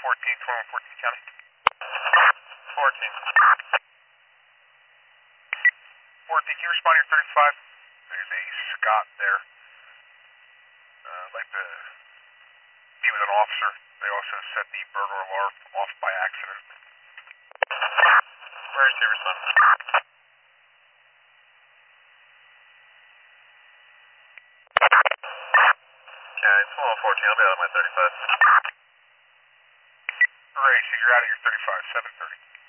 14, 14 County. 14. 14, can you respond to your 35? There's a Scott there. I'd like to be with an officer. They also set the burglar alarm off by accident. Where is your son? Okay, it's 1214. I'll be out of my 35. Alright, so you're out of your 35, 730.